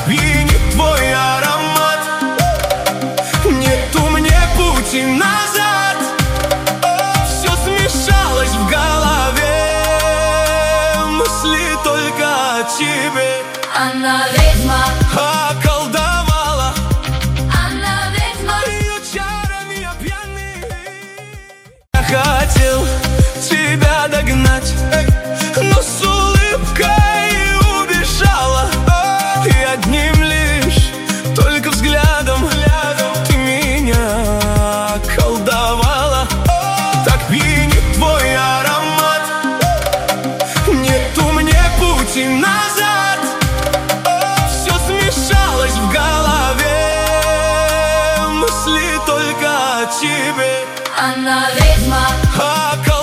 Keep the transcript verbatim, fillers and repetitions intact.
пьянит твой аромат. Нету мне пути назад, все смешалось в голове, мысли только о тебе. Она ведьма, околдовала, она ведьма, ее чарами я пьяный. Я хотел тебя догнать, но с улыбкой убежала. И одним лишь только взглядом ты меня околдовала. Так пьянит твой аромат, нету мне пути назад, все смешалось в голове, мысли только о тебе. она ведьма, Околдовала.